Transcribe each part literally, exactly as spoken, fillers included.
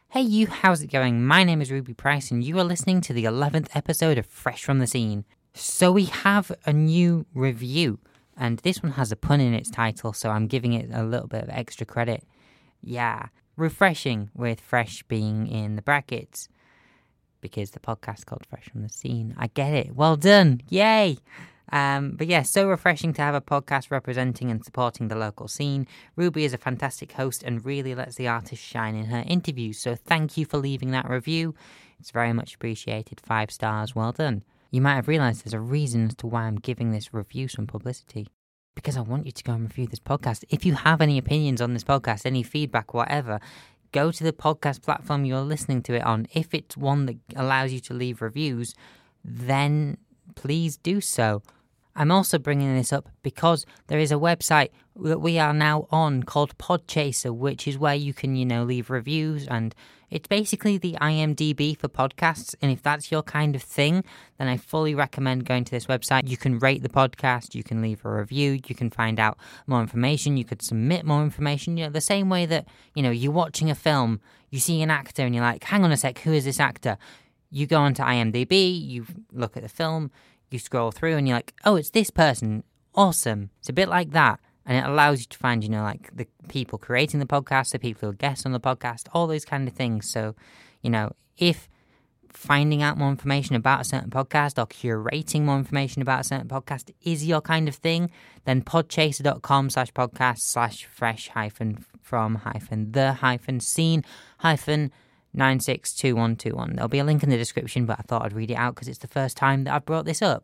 Hey you, how's it going? My name is Ruby Price and you are listening to the eleventh episode of Fresh from the Scene. So we have a new review, and this one has a pun in its title, so I'm giving it a little bit of extra credit. Yeah, refreshing, with fresh being in the brackets, because the podcast's called Fresh from the Scene. I get it. Well done. Yay! Um, but yeah, so refreshing to have a podcast representing and supporting the local scene. Ruby is a fantastic host and really lets the artist shine in her interviews, so thank you for leaving that review. It's very much appreciated. Five stars, well done. You might have realised there's a reason as to why I'm giving this review some publicity. Because I want you to go and review this podcast. If you have any opinions on this podcast, any feedback, whatever, go to the podcast platform you're listening to it on. If it's one that allows you to leave reviews, then please do so. I'm also bringing this up because there is a website that we are now on called Podchaser, which is where you can, you know, leave reviews, and it's basically the I M D B for podcasts. And if that's your kind of thing, then I fully recommend going to this website. You can rate the podcast, you can leave a review, you can find out more information, you could submit more information. You know, the same way that, you know, you're watching a film, you see an actor and you're like, hang on a sec, who is this actor? You go onto I M D B, you look at the film, you scroll through and you're like, oh, it's this person. Awesome. It's a bit like that. And it allows you to find, you know, like the people creating the podcast, the people who are guests on the podcast, all those kind of things. So, you know, if finding out more information about a certain podcast or curating more information about a certain podcast is your kind of thing, then podchaser.com slash podcast slash fresh hyphen from hyphen the hyphen scene hyphen nine six two one two one. There'll be a link in the description, but I thought I'd read it out because it's the first time that I've brought this up.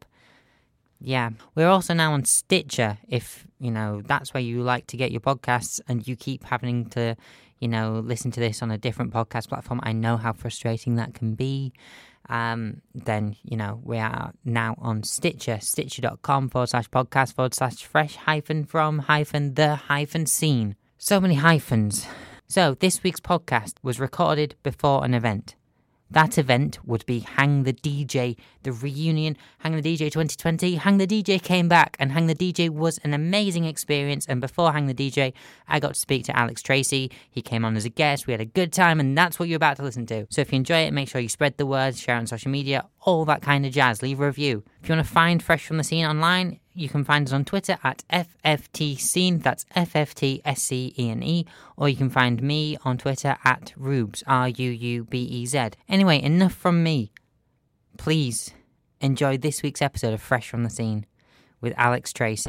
Yeah. We're also now on Stitcher, if, you know, that's where you like to get your podcasts and you keep having to, you know, listen to this on a different podcast platform. I know how frustrating that can be. Um, then, you know, we are now on Stitcher, stitcher.com forward slash podcast forward slash fresh hyphen from hyphen the hyphen scene. So many hyphens. So, this week's podcast was recorded before an event. That event would be Hang the D J, the reunion, Hang the D J twenty twenty. Hang the D J came back, and Hang the D J was an amazing experience. And before Hang the D J, I got to speak to Alex Tracy. He came on as a guest. We had a good time, and that's what you're about to listen to. So if you enjoy it, make sure you spread the word, share it on social media, all that kind of jazz. Leave a review. If you want to find Fresh from the Scene online, you can find us on Twitter at F F T Scene, that's F F T S C E N E, or you can find me on Twitter at Rubes, R U U B E Z. Anyway, enough from me. Please enjoy this week's episode of Fresh from the Scene with Alex Tracy.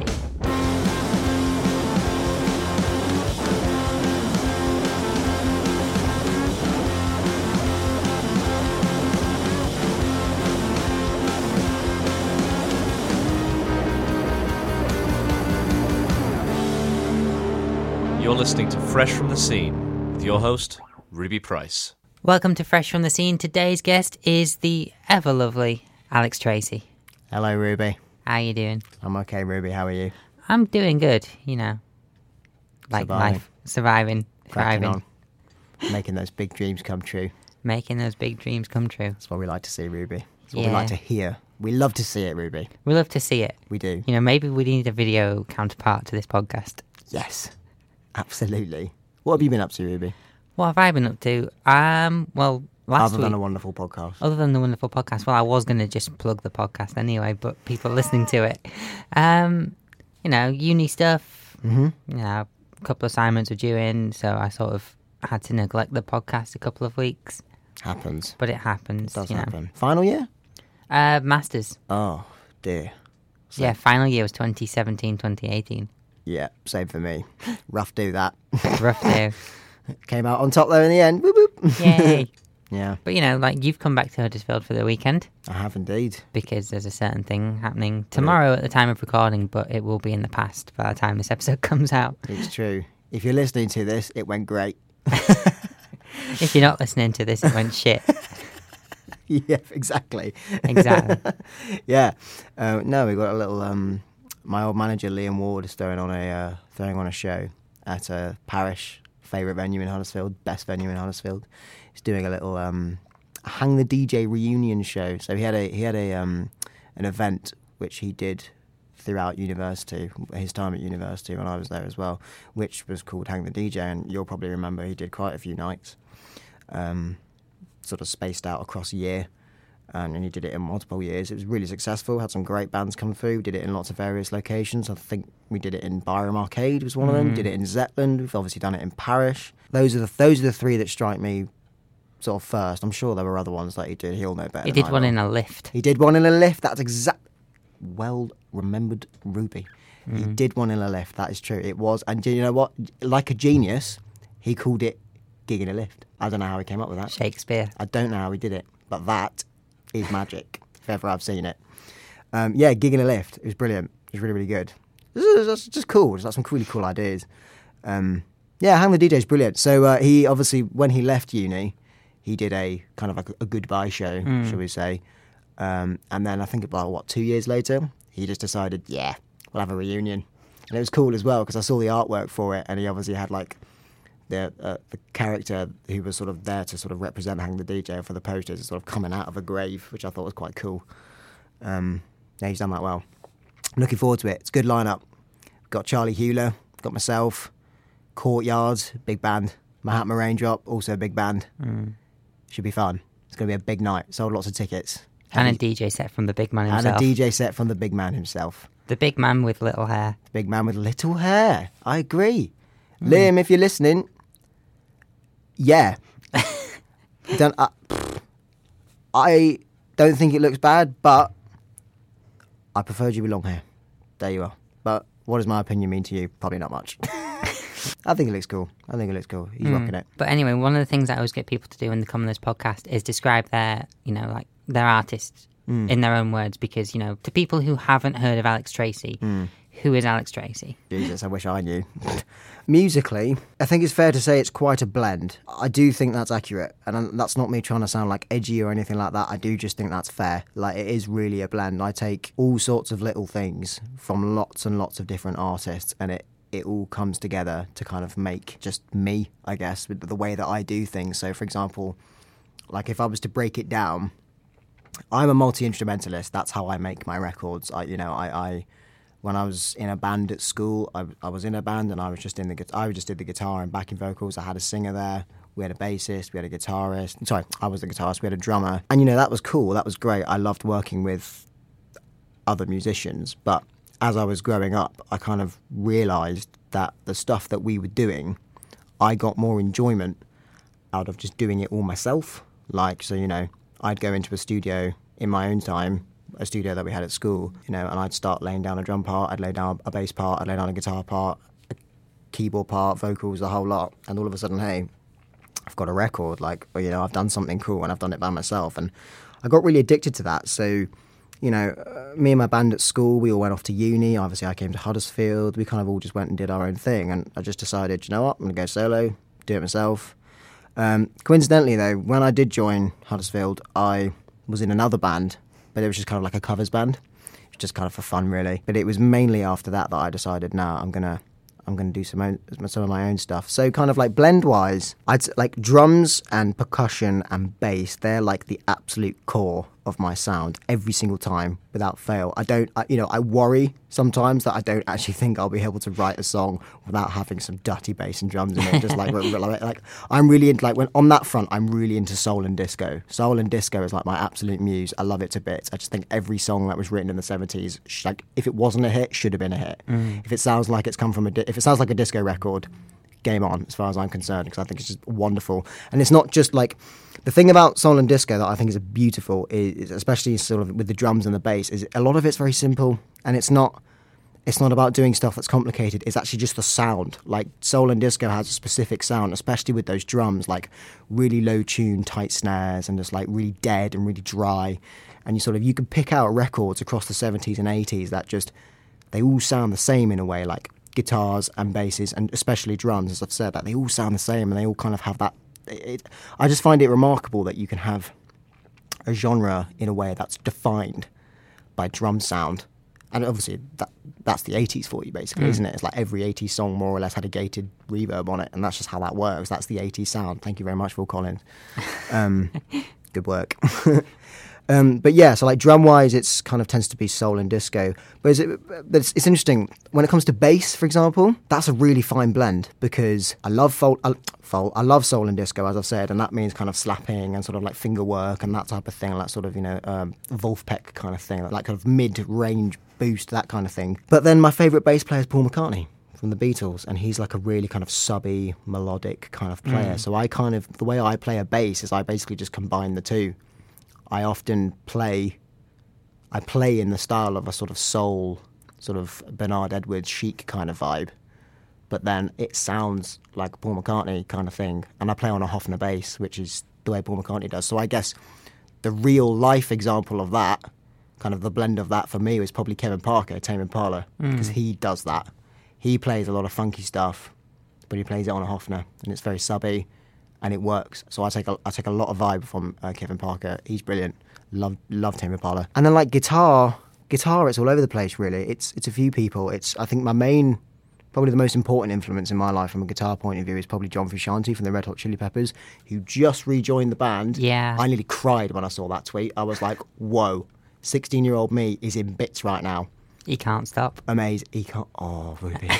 You're listening to Fresh from the Scene with your host, Ruby Price. Welcome to Fresh from the Scene. Today's guest is the ever-lovely Alex Tracy. Hello, Ruby. How you doing? I'm okay, Ruby. How are you? I'm doing good, you know. Like Surviving. life. Surviving. Cracking Thriving. on. Making those big dreams come true. Making those big dreams come true. That's what we like to see, Ruby. That's what Yeah. we like to hear. We love to see it, Ruby. We love to see it. We do. You know, maybe we need a video counterpart to this podcast. Yes. Absolutely. What have you been up to, Ruby? What have I been up to? Um, well, last Other week... than a wonderful podcast. Other than the wonderful podcast. Well, I was going to just plug the podcast anyway, but people listening to it. Um, you know, uni stuff. Mm-hmm. You know, a couple of assignments were due in, so I sort of had to neglect the podcast a couple of weeks. Happens. But it happens. It does you know. happen. Final year? Uh, Masters. Oh, dear. So- Yeah, final year was twenty seventeen, twenty eighteen. Yeah, same for me. Rough do that. Rough day. Came out on top though in the end. Whoop, whoop. Yay. Yeah, But, you know, like, you've come back to Huddersfield for the weekend I have indeed. because there's a certain thing happening tomorrow at the time of recording, but it will be in the past by the time this episode comes out. It's true. If you're listening to this, it went great. If you're not listening to this, it went shit. Yeah, exactly. Exactly. Yeah. Uh, no, we got a little... Um, my old manager, Liam Ward, is throwing on a uh, throwing on a show at a parish favourite venue in Huddersfield, best venue in Huddersfield. He's doing a little um, Hang the D J reunion show. So he had a he had a um, an event which he did throughout university, his time at university when I was there as well, which was called Hang the D J, and you'll probably remember he did quite a few nights. um, sort of spaced out across a year. Um, and he did it in multiple years. It was really successful, had some great bands come through, did it in lots of various locations. I think we did it in Byram Arcade was one of them, Mm. did it in Zetland, we've obviously done it in Parish. Those are the those are the three that strike me sort of first. I'm sure there were other ones that he did, he'll know better He than did I one will. in a lift. He did one in a lift, that's exact... Well remembered, Ruby. He Mm. did one in a lift, that is true. It was, and do you know what? Like a genius, he called it Gig in a Lift. I don't know how he came up with that. Shakespeare. I don't know how he did it, but that is magic, if ever I've seen it. Um, yeah, Gig in a Lift. It was brilliant. It was really, really good. It's just cool. It's like some really cool ideas. Um, yeah, Hang the D J is brilliant. So uh, he obviously, when he left uni, he did a kind of like a, a goodbye show, Mm. shall we say. Um, and then I think about, what, two years later, he just decided, yeah, we'll have a reunion. And it was cool as well, because I saw the artwork for it, and he obviously had like the uh, the character who was sort of there to sort of represent Hang the D J for the posters, sort of coming out of a grave, which I thought was quite cool. Um, yeah, he's done that well. I'm looking forward to it. It's a good lineup. Got Charlie Hewler, got myself, Courtyards, big band, Mahatma Raindrop, also a big band. Mm. Should be fun. It's going to be a big night. Sold lots of tickets. And a Heavy- D J set from the big man and himself. a D J set from the big man himself. The big man with little hair. Big man with little hair. I agree. Mm. Liam, if you're listening, yeah. don't, uh, I don't think it looks bad, but I preferred you with long hair. There you are. But what does my opinion mean to you? Probably not much. I think it looks cool. I think it looks cool. He's Mm. rocking it. But anyway, one of the things I always get people to do when they come on this podcast is describe their, you know, like their artists Mm. in their own words. Because, you know, to people who haven't heard of Alex Tracy, Mm. who is Alex Tracy? Jesus, I wish I knew. Musically, I think it's fair to say it's quite a blend. I do think that's accurate, and I'm- that's not me trying to sound like edgy or anything like that. I do just think that's fair. Like, it is really a blend. I take all sorts of little things from lots and lots of different artists, and it, it all comes together to kind of make just me, I guess, with the way that I do things. So, for example, like if I was to break it down, I'm a multi-instrumentalist. That's how I make my records. I, you know, I... I When I was in a band at school, I, I was in a band and I was just in the gu- I just did the guitar and backing vocals. I had a singer there. We had a bassist. We had a guitarist. Sorry, I was the guitarist. We had a drummer, and you know that was cool. That was great. I loved working with other musicians. But as I was growing up, I kind of realised that the stuff that we were doing, I got more enjoyment out of just doing it all myself. Like, so you know, I'd go into a studio in my own time. A studio that we had at school, you know, and I'd start laying down a drum part, I'd lay down a bass part, I'd lay down a guitar part, a keyboard part, vocals, the whole lot, and all of a sudden, hey, I've got a record, like, or, you know, I've done something cool and I've done it by myself, and I got really addicted to that. So, you know, uh, me and my band at school, we all went off to uni. Obviously, I came to Huddersfield. We kind of all just went and did our own thing, and I just decided, you know what, I'm going to go solo, do it myself. Um, coincidentally, though, when I did join Huddersfield, I was in another band, but it was just kind of like a covers band. It was just kind of for fun, really. But it was mainly after that that I decided, no, I'm gonna, I'm gonna do some own, some of my own stuff. So kind of like blend wise, I'd s- like drums and percussion and bass. They're like the absolute core of my sound every single time, without fail. I don't, I, you know, I worry sometimes that I don't actually think I'll be able to write a song without having some dirty bass and drums in it. Just like, like, like I'm really into, like when on that front, I'm really into soul and disco. Soul and disco is like my absolute muse. I love it to bits. I just think every song that was written in the seventies, sh- like if it wasn't a hit, should have been a hit. Mm. If it sounds like it's come from a, di- if it sounds like a disco record, game on, as far as I'm concerned, because I think it's just wonderful. And it's not just like, the thing about soul and disco that I think is beautiful, is especially sort of with the drums and the bass, is a lot of it's very simple, and it's not it's not about doing stuff that's complicated. It's actually just the sound. Like soul and disco has a specific sound, especially with those drums, like really low tune, tight snares, and just like really dead and really dry. And you sort of you can pick out records across the seventies and eighties that just, they all sound the same in a way, like guitars and basses, and especially drums, as I've said, that they all sound the same, and they all kind of have that. It, I just find it remarkable that you can have a genre in a way that's defined by drum sound, and obviously that that's the eighties for you, basically, Mm. isn't it? It's like every eighties song more or less had a gated reverb on it, and that's just how that works. That's the eighties sound. Thank you very much, Phil Collins. Um, good work. Um, but yeah, so like drum wise, it's kind of tends to be soul and disco. But is it, it's, it's interesting when it comes to bass, for example. That's a really fine blend because I love folk, I, folk, I love soul and disco, as I've said, and that means kind of slapping and sort of like finger work and that type of thing, like sort of you know um, Wolfpack kind of thing, like kind of mid range boost, that kind of thing. But then my favourite bass player is Paul McCartney from the Beatles, and he's like a really kind of subby, melodic kind of player. Mm. So I kind of, the way I play a bass is I basically just combine the two. I often play, I play in the style of a sort of soul, sort of Bernard Edwards chic kind of vibe, but then it sounds like a Paul McCartney kind of thing, and I play on a Hofner bass, which is the way Paul McCartney does. So I guess the real life example of that, kind of the blend of that for me, was probably Kevin Parker, Tame Impala, because mm. he does that. He plays a lot of funky stuff, but he plays it on a Hofner, and it's very subby, and it works. So I take a, I take a lot of vibe from uh, Kevin Parker. He's brilliant. Love love Tame Impala. And then like guitar, guitar, it's all over the place really. It's it's a few people. It's I think my main, probably the most important influence in my life from a guitar point of view is probably John Frusciante from the Red Hot Chili Peppers, who just rejoined the band. Yeah. I nearly cried when I saw that tweet. I was like, whoa, sixteen-year-old me is in bits right now. He can't stop. Amazing. He can't. Oh, Ruby.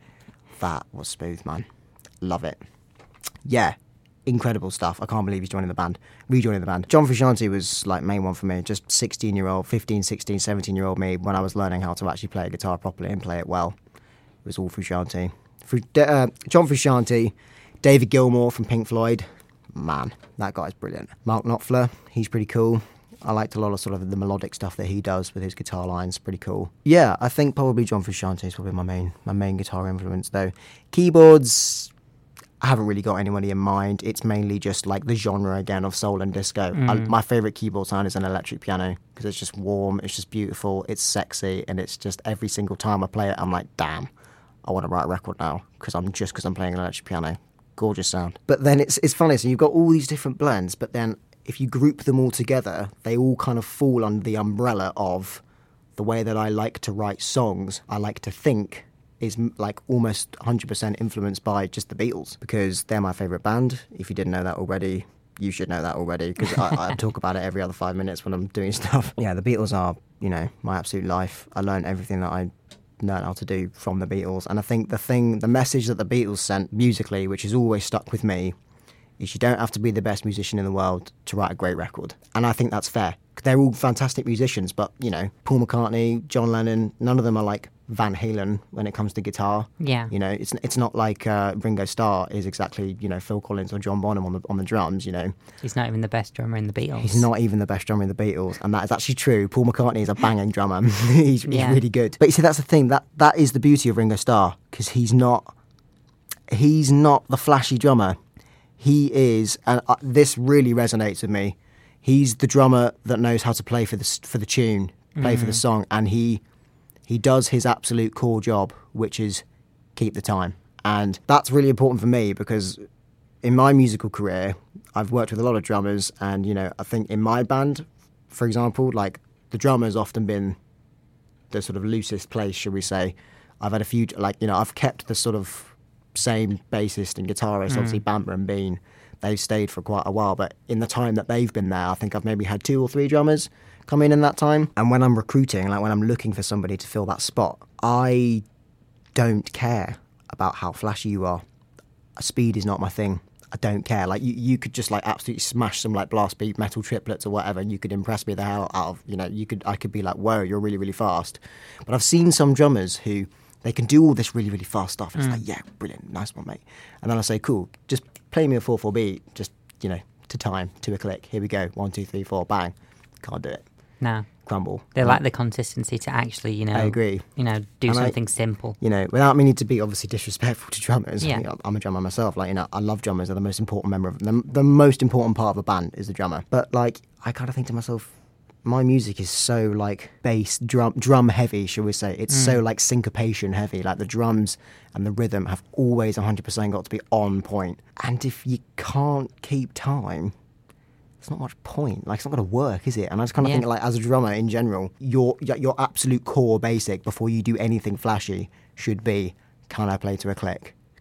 That was smooth, man. Love it. Yeah. Incredible stuff. I can't believe he's joining the band. Rejoining the band. John Frusciante was like main one for me. Just sixteen-year-old, fifteen, sixteen, seventeen-year-old me when I was learning how to actually play a guitar properly and play it well. It was all Frusciante. Fru- uh, John Frusciante, David Gilmour from Pink Floyd. Man, that guy's brilliant. Mark Knopfler, he's pretty cool. I liked a lot of sort of the melodic stuff that he does with his guitar lines. Pretty cool. Yeah, I think probably John Frusciante is probably my main my main guitar influence, though. Keyboards, I haven't really got anybody in mind. It's mainly just like the genre again of soul and disco. Mm. I, my favourite keyboard sound is an electric piano because it's just warm, it's just beautiful, it's sexy, and it's just every single time I play it, I'm like, damn, I want to write a record now because I'm just because I'm playing an electric piano. Gorgeous sound. But then it's it's funny. So you've got all these different blends, but then if you group them all together, they all kind of fall under the umbrella of the way that I like to write songs. I like to think is like almost one hundred percent influenced by just the Beatles because they're my favourite band. If you didn't know that already, you should know that already because I, I talk about it every other five minutes when I'm doing stuff. Yeah, the Beatles are, you know, my absolute life. I learned everything that I learned how to do from the Beatles. And I think the thing, the message that the Beatles sent musically, which has always stuck with me, is you don't have to be the best musician in the world to write a great record. And I think that's fair. They're all fantastic musicians, but, you know, Paul McCartney, John Lennon, none of them are like Van Halen when it comes to guitar. Yeah. You know, it's it's not like uh, Ringo Starr is exactly, you know, Phil Collins or John Bonham on the on the drums, you know. He's not even the best drummer in the Beatles. He's not even the best drummer in the Beatles, and that is actually true. Paul McCartney is a banging drummer. he's, he's yeah. really good. But you see, that's the thing. That that is the beauty of Ringo Starr, because he's not he's not the flashy drummer. He is, and uh, this really resonates with me. He's the drummer that knows how to play for the for the tune, play mm. for the song, and he he does his absolute core job, which is keep the time. And that's really important for me because in my musical career, I've worked with a lot of drummers, and you know, I think in my band, for example, like the drummer's often been the sort of loosest place, should we say. I've had a few, like you know, I've kept the sort of same bassist and guitarist, mm. obviously Bamber and Bean. They've stayed for quite a while, but in the time that they've been there, I think I've maybe had two or three drummers come in in that time. And when I'm recruiting, like when I'm looking for somebody to fill that spot, I don't care about how flashy you are. Speed is not my thing. I don't care. Like you, you could just like absolutely smash some like blast beat metal triplets or whatever, and you could impress me the hell out of, you know, you could, I could be like, whoa, you're really, really fast. But I've seen some drummers who, they can do all this really, really fast stuff. And mm. it's like, yeah, brilliant, nice one, mate. And then I say, cool, just play me a four four beat, just, you know, to time, to a click. Here we go, one, two, three, four, bang. Can't do it. No. Crumble. They like the consistency to actually, you know, I agree. You know, do and something I, simple. You know, without meaning to be obviously disrespectful to drummers. Yeah. I mean, I'm a drummer myself. Like, you know, I love drummers. They're the most important member of the, the most important part of a band is the drummer. But like, I kind of think to myself, my music is so like bass drum drum heavy, shall we say. It's mm. so like syncopation heavy. Like the drums and the rhythm have always one hundred percent got to be on point. And if you can't keep time, it's not much point. Like it's not going to work, is it? And I just kind of yeah. think like as a drummer in general, your your absolute core basic before you do anything flashy should be, can I play to a click?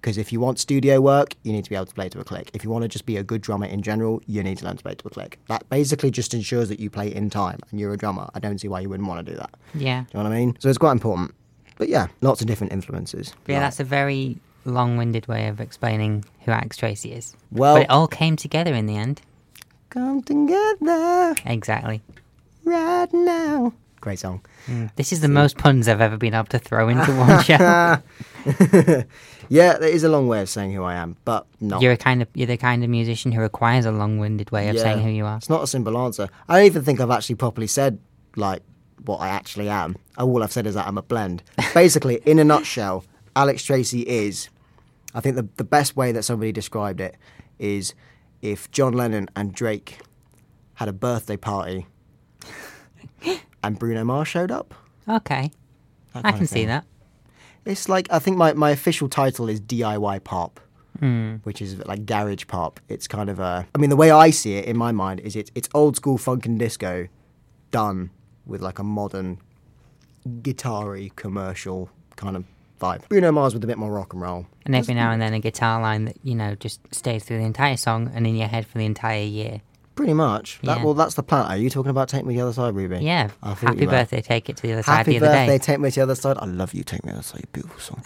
Because if you want studio work, you need to be able to play to a click. If you want to just be a good drummer in general, you need to learn to play to a click. That basically just ensures that you play in time and you're a drummer. I don't see why you wouldn't want to do that. Yeah. Do you know what I mean? So it's quite important. But yeah, lots of different influences. But yeah, Like- that's a very long-winded way of explaining who Alex Tracy is. Well- but it all came together in the end. Come together Exactly. right now. Great song. This is the most puns I've ever been able to throw into one show. Yeah, there is a long way of saying who I am, but not. You're a kind of you're the kind of musician who requires a long-winded way of Yeah. saying who you are. It's not a simple answer. I don't even think I've actually properly said, like, what I actually am. All I've said is that I'm a blend. Basically, in a nutshell, Alex Tracy is, I think the, the best way that somebody described it is if John Lennon and Drake had a birthday party and Bruno Mars showed up. Okay, That I kind can of see thing. that. It's like, I think my, my official title is D I Y pop, Mm. which is like garage pop. It's kind of a, I mean, the way I see it in my mind is it, it's old school funk and disco done with like a modern guitar-y commercial kind of vibe. Bruno Mars with a bit more rock and roll. And every now and then a guitar line that, you know, just stays through the entire song and in your head for the entire year. Pretty much. That, Yeah. well, that's the plan. Are you talking about Take Me to the Other Side, Ruby? Yeah. I thought Happy you were. birthday, Take It to the Other Side Happy the other birthday, day. Take Me to the Other Side. I love you, Take Me to the Other Side. Beautiful song.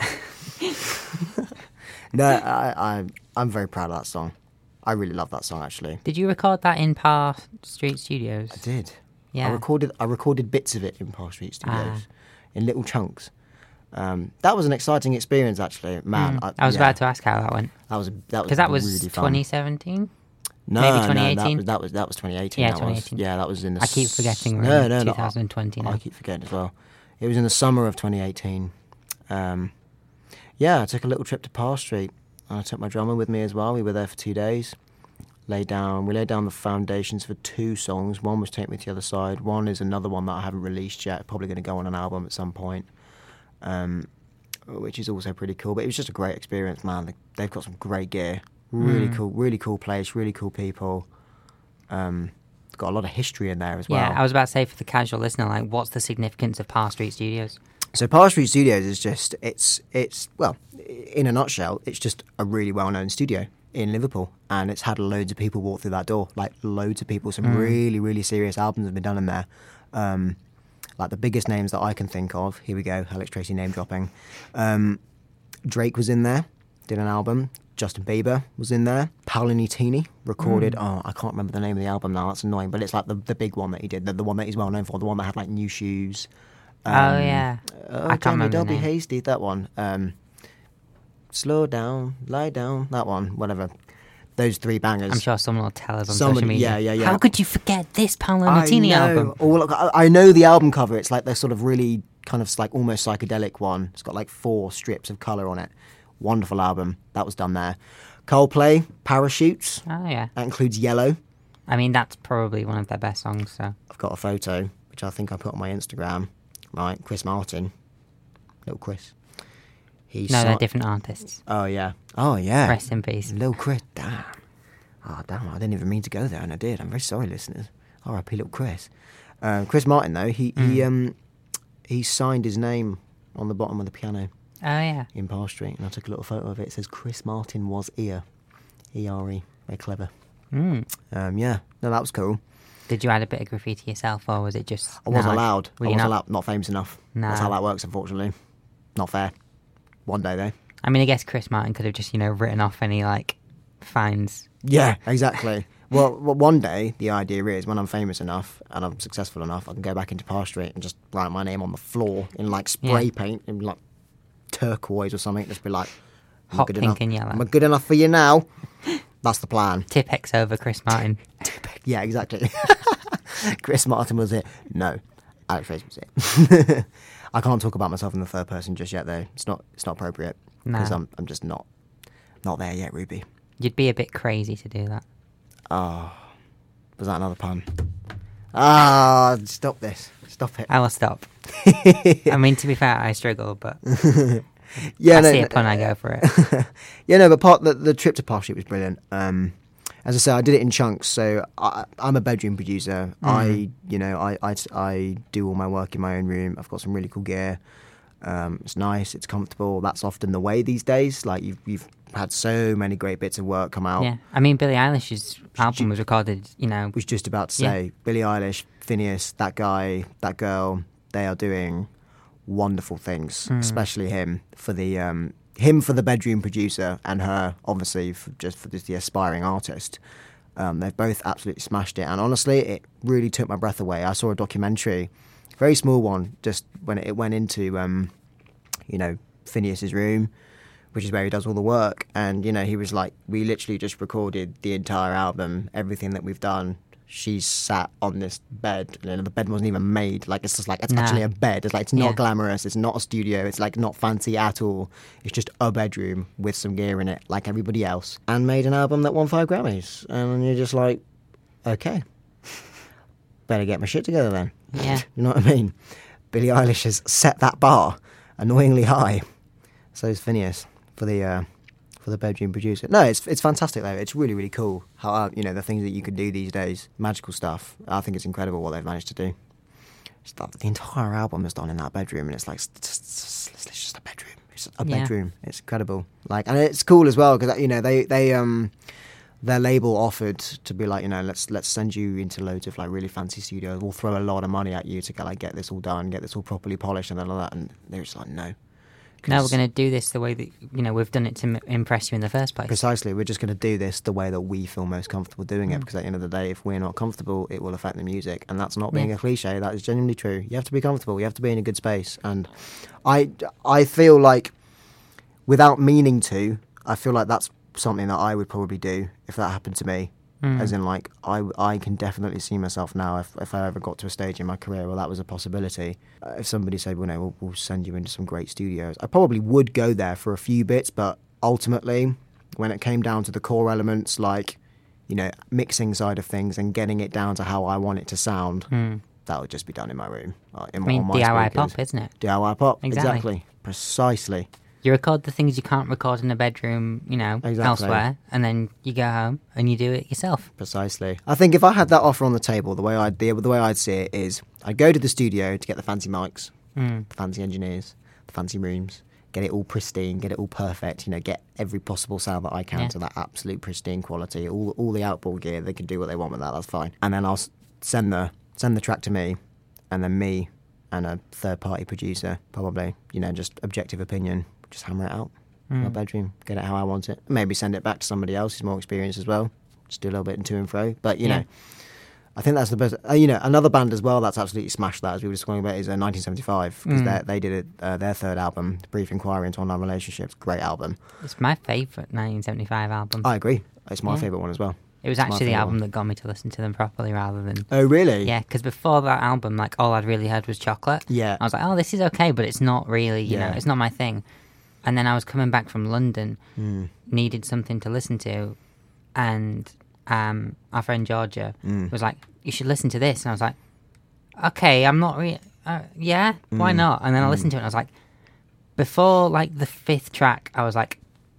No, I, I, I'm very proud of that song. I really love that song, actually. Did you record that in Par Street Studios? I did. Yeah. I recorded. I recorded bits of it in Park Street Studios, Ah. in little chunks. Um, that was an exciting experience, actually. Man, Mm. I was yeah, about to ask how that went. That was that was Because that was really fun. twenty seventeen? No, maybe no, twenty that eighteen? was that was that was twenty eighteen. Yeah, that twenty was. eighteen. Yeah, that was in the. I keep s- forgetting we're no, in no, no, twenty twenty I, now. I keep forgetting as well. It was in the summer of twenty eighteen. Um, yeah, I took a little trip to Park Street. I took my drummer with me as well. We were there for two days. Laid down. We laid down the foundations for two songs. One was Take Me to the Other Side. One is another one that I haven't released yet. Probably going to go on an album at some point. Um, which is also pretty cool. But it was just a great experience, man. They- They've got some great gear. Really Mm. cool, really cool place, really cool people. Um, it's got a lot of history in there as well. Yeah, I was about to say for the casual listener, like, what's the significance of Par Street Studios? So Park Street Studios is just, it's, it's well, in a nutshell, it's just a really well-known studio in Liverpool. And it's had loads of people walk through that door, like loads of people. Some Mm. really, really serious albums have been done in there. Um, like the biggest names that I can think of, here we go, Alex Tracy name dropping. Um, Drake was in there, did an album. Justin Bieber was in there. Paolo Nutini recorded, oh, I can't remember the name of the album now, that's annoying, but it's like the, the big one that he did, the, the one that he's well known for, the one that had like New Shoes. oh, Um, yeah. Oh, I can't Jamie, remember the don't be name. hasty, that one. Um, slow down, lie down, that one, whatever. Those three bangers. I'm sure someone will tell us on Somebody- social media. yeah, yeah, yeah. How could you forget this Paolo I Nutini know. album? Oh, look, I, I know the album cover. It's like the sort of really kind of like almost psychedelic one. It's got like four strips of colour on it. Wonderful album. That was done there. Coldplay, Parachutes. Oh, yeah. That includes Yellow. I mean, that's probably one of their best songs, so. I've got a photo, which I think I put on my Instagram. Right, Chris Martin. Little Chris. He's No, they're si- different artists. Oh, yeah. Oh, yeah. Rest in peace. Little Chris. Damn. Oh, damn. I didn't even mean to go there, and I did. I'm very sorry, listeners. R I P Little Chris. Uh, Chris Martin, though, he, he, Mm. um, he signed his name on the bottom of the piano Oh, yeah. in Park Street, and I took a little photo of it. It says Chris Martin was ear. E R E. Very clever. Mm. Um, yeah. No, that was cool. Did you add a bit of graffiti yourself, or was it just... I wasn't no, allowed. were I you wasn't not? allowed. Not famous enough. No. That's how that works, unfortunately. Not fair. One day, though. I mean, I guess Chris Martin could have just, you know, written off any, like, fines. Yeah, exactly. well, well, one day, the idea is when I'm famous enough and I'm successful enough, I can go back into Park Street and just write my name on the floor in, like, spray Yeah. paint, in, like, turquoise or something. Just be like, am I Hot good pink enough? and yellow. Am I good enough for you now? That's the plan. Tipex over Chris Martin. Yeah, exactly. Chris Martin was it. No, Alex Tracy was it. I can't talk about myself in the third person just yet, though. It's not. It's not appropriate because No. I'm. I'm just not. Not there yet, Ruby. You'd be a bit crazy to do that. Oh, was that another pun? Ah, stop this. Stop it. I will stop. I mean, to be fair, I struggle, but Yeah, I no, see no, a pun, I go for it. yeah, no, but part the, the trip to Park Street was brilliant. Um, as I said, I did it in chunks. So I, I'm a bedroom producer. I, you know, I, I, I do all my work in my own room. I've got some really cool gear. Um, it's nice, it's comfortable. That's often the way these days. Like you've you've had so many great bits of work come out. Yeah, I mean, Billie Eilish's album was recorded, you know. Was just about to say, Yeah. Billie Eilish, Phineas, that guy, that girl, they are doing wonderful things, Mm. especially him for the um, him for the bedroom producer, and her obviously for just for the aspiring artist. Um, they've both absolutely smashed it, and honestly, it really took my breath away. I saw a documentary, very small one, just when it went into, um, you know, Phineas's room, which is where he does all the work, and you know, he was like, we literally just recorded the entire album, everything that we've done. She's sat on this bed, and the bed wasn't even made. Like, it's just like, it's Nah. actually a bed. It's like, it's not Yeah. glamorous. It's not a studio. It's like not fancy at all. It's just a bedroom with some gear in it, like everybody else. And made an album that won five Grammys. And you're just like, okay, better get my shit together then. Yeah. You know what I mean? Billie Eilish has set that bar annoyingly high. So is Phineas for the uh, for the bedroom producer. No, it's it's fantastic though. It's really really cool how uh, you know, the things that you can do these days, magical stuff. I think it's incredible what they've managed to do. It's like the entire album is done in that bedroom, and it's like it's just, it's just a bedroom. It's a Yeah. bedroom. It's incredible. Like, and it's cool as well because you know they they um. Their label offered to be like, you know, let's let's send you into loads of like really fancy studios. We'll throw a lot of money at you to like get this all done, get this all properly polished and all that. And they're just like, no. Now we're 'Cause going to do this the way that, you know, we've done it to m- impress you in the first place. precisely, we're just going to do this the way that we feel most comfortable doing it. Mm. Because at the end of the day, if we're not comfortable, it will affect the music. And that's not being Yeah. a cliche. That is genuinely true. You have to be comfortable. You have to be in a good space. And I I feel like, without meaning to, I feel like that's something that I would probably do if that happened to me. Mm. As in, like, I, I can definitely see myself now if, if I ever got to a stage in my career where that was a possibility. Uh, if somebody said, well, no, we'll, we'll send you into some great studios, I probably would go there for a few bits, but ultimately, when it came down to the core elements, like, you know, mixing side of things and getting it down to how I want it to sound, Mm. that would just be done in my room. Uh, in, I mean, on my D I Y speakers. pop, isn't it? D I Y pop, Exactly. exactly. Precisely. You record the things you can't record in a bedroom, you know, Exactly. elsewhere, and then you go home and you do it yourself. Precisely. I think if I had that offer on the table, the way I'd the, the way I'd see it is, I'd go to the studio to get the fancy mics, Mm. the fancy engineers, the fancy rooms, get it all pristine, get it all perfect. You know, get every possible sound that I can Yeah. to that absolute pristine quality. All all the outboard gear, they can do what they want with that. That's fine. And then I'll s- send the send the track to me, and then me and a third party producer, probably, you know, just objective opinion, just hammer it out. In my Mm. bedroom, get it how I want it. Maybe send it back to somebody else who's more experienced as well. Just do a little bit in to and fro. But you Yeah. know, I think that's the best. Uh, you know, another band as well that's absolutely smashed that, as we were just talking about, is uh, nineteen seventy-five, because Mm. they did it, uh, their third album, Brief Inquiry into Online Relationships. Great album. It's my favourite nineteen seventy-five album. I agree. It's my Yeah. favourite one as well. it was it's my actually the favourite album one. that got me to listen to them properly rather than... Oh really? Yeah, because before that album, like, all I'd really heard was Chocolate. Yeah. I was like, oh, this is okay, but it's not really, you know, Yeah. it's not my thing. And then I was coming back from London, Mm. needed something to listen to, and um, our friend Georgia Mm. was like, you should listen to this. And I was like, okay, I'm not really... Uh, yeah, why Mm. not? And then I Mm. listened to it and I was like, before, like, the fifth track, I was like,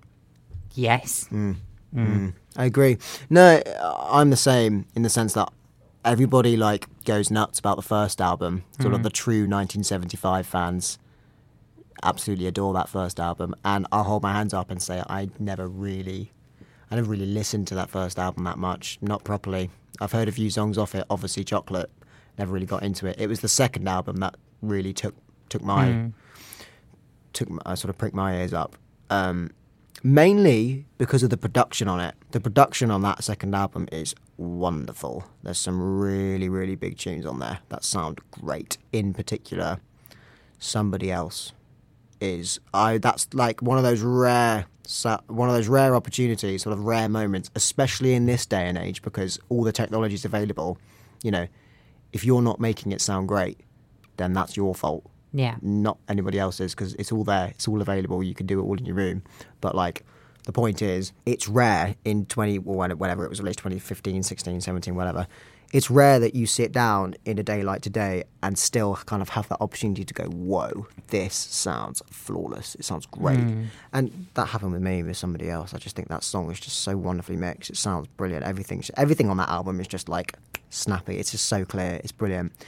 yes. Mm. Mm. Mm. I agree. No, I'm the same in the sense that everybody like goes nuts about the first album. Sort of Mm. the true nineteen seventy-five fans absolutely adore that first album, and I'll hold my hands up and say I never really, I never really listened to that first album that much, not properly. I've heard a few songs off it, obviously Chocolate. Never really got into it. It was the second album that really took took my Mm. took my, uh, sort of pricked my ears up. Um, mainly because of the production on it. The production on that second album is wonderful. There's some really, really big tunes on there that sound great. In particular, Somebody Else is I. That's like one of those rare, sa- one of those rare opportunities, sort of rare moments, especially in this day and age, because all the technology is available. You know, if you're not making it sound great, then that's your fault. Yeah. Not anybody else's, because it's all there, it's all available, you can do it all in your room. But like, the point is, it's rare in twenty, or when- whenever it was released, twenty fifteen, sixteen, seventeen, whatever, it's rare that you sit down in a day like today and still kind of have that opportunity to go, whoa, this sounds flawless, it sounds great. Mm. And that happened with me with Somebody Else. I just think that song is just so wonderfully mixed, it sounds brilliant. Everything, everything on that album is just like snappy, it's just so clear, it's brilliant.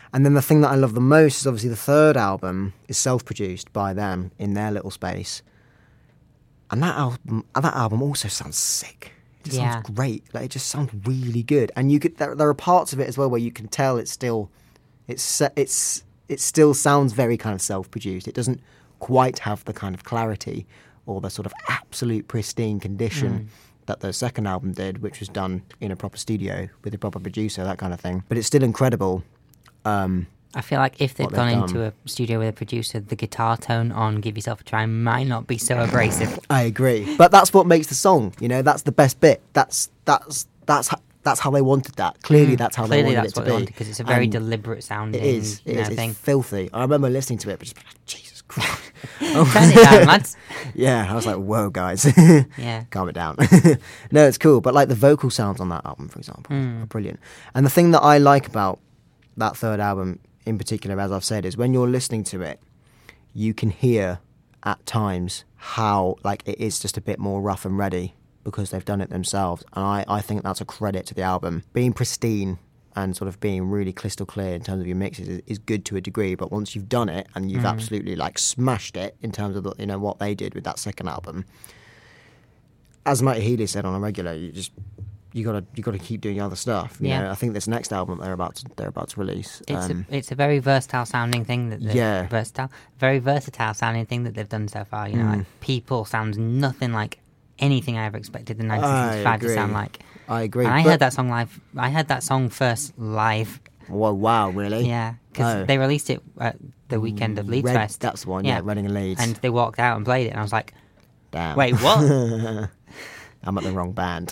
And then the thing that I love the most is obviously the third album is self-produced by them in their little space. And that album, that album also sounds sick. It just Yeah. sounds great. Like, it just sounds really good. And you could there, there are parts of it as well where you can tell it's still, it's it's it still sounds very kind of self-produced. It doesn't quite have the kind of clarity or the sort of absolute pristine condition Mm. that the second album did, which was done in a proper studio with a proper producer, that kind of thing. But it's still incredible. Um, I feel like if they'd what gone they've into done. a studio with a producer, the guitar tone on Give Yourself a Try might not be so abrasive. I agree, but that's what makes the song. You know, that's the best bit. That's that's that's ho- that's how they wanted that. Clearly, that's how Clearly they wanted that's it to what be. they wanted, because it's a very And deliberate sounding It is. It you know, is. It's thing. filthy. I remember listening to it, but just Jesus Christ. Turn it down, lads. Yeah, I was like, whoa, guys. Yeah. Calm it down. No, it's cool. But like the vocal sounds on that album, for example, Mm. are brilliant. And the thing that I like about that third album in particular, as I've said, is when you're listening to it, you can hear at times how like it is just a bit more rough and ready because they've done it themselves. And I, I think that's a credit to the album. Being pristine and sort of being really crystal clear in terms of your mixes is, is good to a degree, but once you've done it and you've Mm. absolutely like smashed it in terms of the, you know what they did with that second album, as Matty Healy said on a regular, you just you gotta you gotta keep doing other stuff. You Yeah. know, I think this next album they're about to they're about to release. It's um, a it's a very versatile sounding thing that they've, Yeah. versatile very versatile sounding thing that they've done so far. You know, Mm. like People sounds nothing like anything I ever expected the nineteen seventy-five to agree. sound like. I agree. And I but- heard that song live. I heard that song first live. Whoa, wow, really? Yeah, because Oh. they released it at the weekend of Leeds Red, Fest. That's the one. Yeah, Yeah. Reading and Leeds. And they walked out and played it, and I was like, Damn. "Wait, what?" I'm at the wrong band.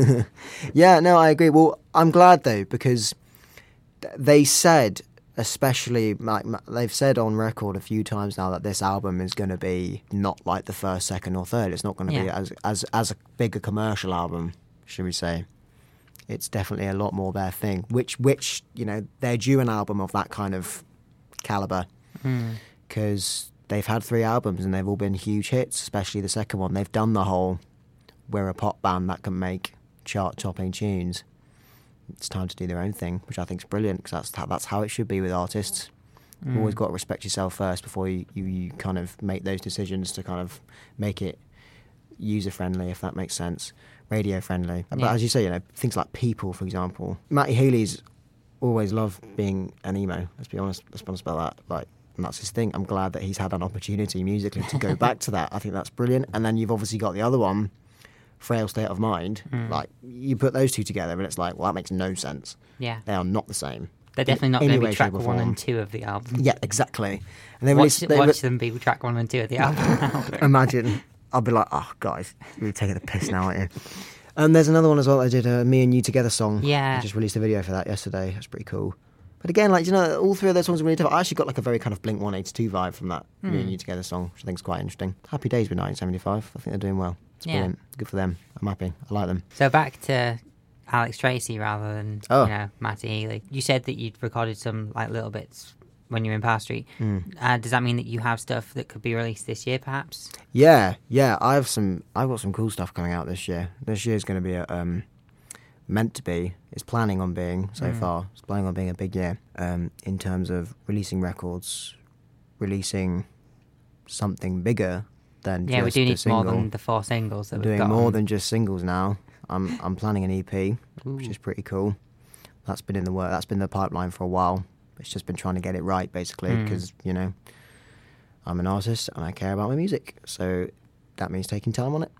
Yeah, no, I agree. Well, I'm glad though because th- they said, especially like m- they've said on record a few times now that this album is going to be not like the first, second, or third. It's not going to be Yeah. as as as a big a commercial album, should we say? It's definitely a lot more their thing. Which which you know they're due an album of that kind of caliber Hmm. because they've had three albums and they've all been huge hits. Especially the second one. They've done the whole we're a pop band that can make chart-topping tunes. It's time to do their own thing, which I think is brilliant because that's how, that's how it should be with artists. You've always Mm. got to respect yourself first before you, you, you kind of make those decisions to kind of make it user-friendly, if that makes sense, radio-friendly. But Yeah. as you say, you know, things like People, for example. Matty Healy's always loved being an emo. Let's be honest. Let's be honest about that. Like, and that's his thing. I'm glad that he's had an opportunity musically to go back to that. I think that's brilliant. And then you've obviously got the other one, Frail State of Mind. Mm. Like, you put those two together and it's like, well, that makes no sense. Yeah, They are not the same. they're in definitely not any going to way, be track shape, or one form. and two of the album. Yeah, exactly. And they Watch, released, they watch re- them be track one and two of the album. Imagine, I'll be like, oh, guys, you're taking the piss now, aren't you? And there's another one as well. I did a Me and You Together song. Yeah. I just released a video for that yesterday. That's pretty cool. But again, like, you know, all three of those songs are really different. I actually got like a very kind of Blink one eighty-two vibe from that Me Hmm. and You Together song, which I think is quite interesting. Happy Days with nineteen seventy-five. I think they're doing well. It's Yeah. brilliant. Good for them. I'm happy. I like them. So back to Alex Tracy rather than Oh. you know Matty Healy. You said that you'd recorded some like little bits when you were in Power Street. Mm. Uh, does that mean that you have stuff that could be released this year, perhaps? Yeah, yeah. I have some. I've got some cool stuff coming out this year. This year's going to be a, um, meant to be. It's planning on being so Mm. far. It's planning on being a big year um, in terms of releasing records, releasing something bigger than Yeah, we just do a need single. more than the four singles that I'm we've doing got. more on. than just singles now. I'm I'm planning an E P, which Ooh. is pretty cool. That's been in the work. That's been in the pipeline for a while. It's just been trying to get it right, basically, Mm. because you know I'm an artist and I care about my music, so that means taking time on it.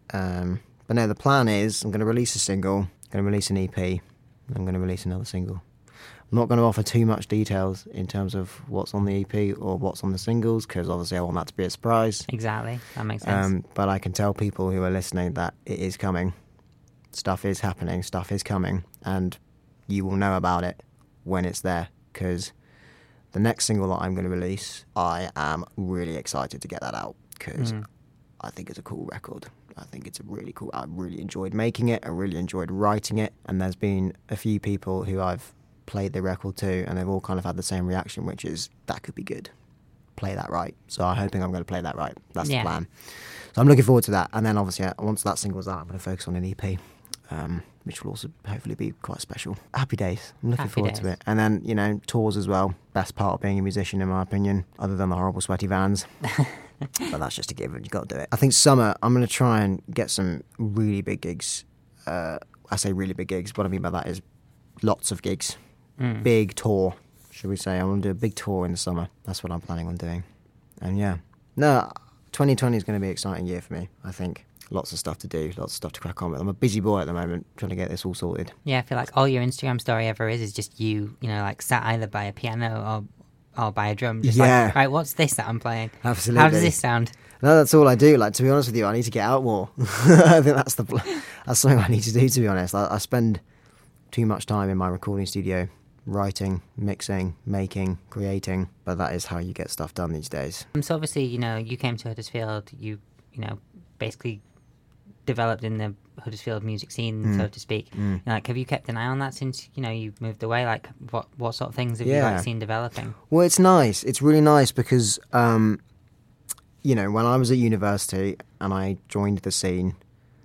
Um, but no, the plan is I'm going to release a single, I'm going to release an E P, and I'm going to release another single. I'm not going to offer too much details in terms of what's on the E P or what's on the singles, because obviously I want that to be a surprise. Exactly, that makes sense. Um, but I can tell people who are listening that it is coming. Stuff is happening, stuff is coming, and you will know about it when it's there, because the next single that I'm going to release, I am really excited to get that out, because Mm. I think it's a cool record. I think it's a really cool, I really enjoyed making it, I really enjoyed writing it, and there's been a few people who I've played the record to, and they've all kind of had the same reaction, which is, that could be good. Play that right. So I'm hoping I'm going to play that right. That's Yeah. the plan. So I'm looking forward to that. And then obviously, uh, once that single's out, I'm going to focus on an E P. um, which will also hopefully be quite special. Happy days. I'm looking Happy forward days. to it. And then, you know, tours as well. Best part of being a musician, in my opinion, other than the horrible sweaty vans. But that's just a given. You've got to do it. I think summer, I'm going to try and get some really big gigs. Uh, I say really big gigs. What I mean by that is lots of gigs. Mm. Big tour, should we say. I want to do a big tour in the summer. That's what I'm planning on doing. And yeah. No, twenty twenty is going to be an exciting year for me, I think. Lots of stuff to do, lots of stuff to crack on with. I'm a busy boy at the moment, trying to get this all sorted. Yeah, I feel like all your Instagram story ever is is just you, you know, like sat either by a piano or or by a drum. Just Yeah. like, right, what's this that I'm playing? Absolutely. How does this sound? No, that's all I do. Like, to be honest with you, I need to get out more. I think that's the pl- that's something I need to do, to be honest. I, I spend too much time in my recording studio, writing, mixing, making, creating, but that is how you get stuff done these days. Um, so obviously, you know, you came to Huddersfield, you, you know, basically developed in the Huddersfield music scene, Mm. so to speak. Mm. Like, have you kept an eye on that since, you know, you've moved away? Like, what what sort of things have you Yeah. like seen developing? Well, it's nice. It's really nice because, um, you know, when I was at university and I joined the scene,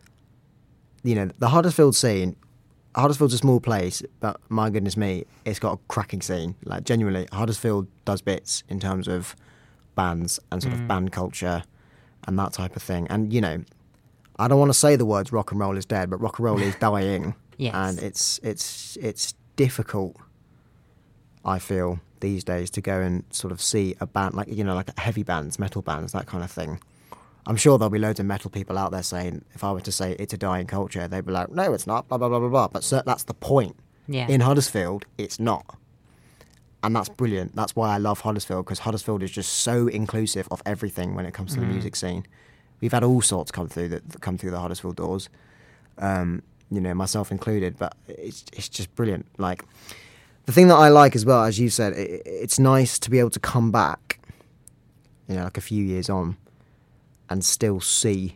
you know, the Huddersfield scene, Huddersfield's a small place, but my goodness me, it's got a cracking scene. Like, genuinely, Huddersfield does bits in terms of bands and sort Mm. of band culture and that type of thing. And, you know, I don't want to say the words rock and roll is dead, but rock and roll is dying. Yes. And it's it's it's difficult, I feel, these days to go and sort of see a band like, you know, like heavy bands, metal bands, that kind of thing. I'm sure there'll be loads of metal people out there saying, if I were to say it's a dying culture, they'd be like, no, it's not, blah, blah, blah, blah, blah. But so, that's the point. Yeah. In Huddersfield, it's not. And that's brilliant. That's why I love Huddersfield, because Huddersfield is just so inclusive of everything when it comes to the Mm. music scene. We've had all sorts come through that, that come through the Huddersfield doors, um, you know, myself included. But it's it's just brilliant. Like, the thing that I like as well, as you said, it, it's nice to be able to come back, you know, like a few years on, and still see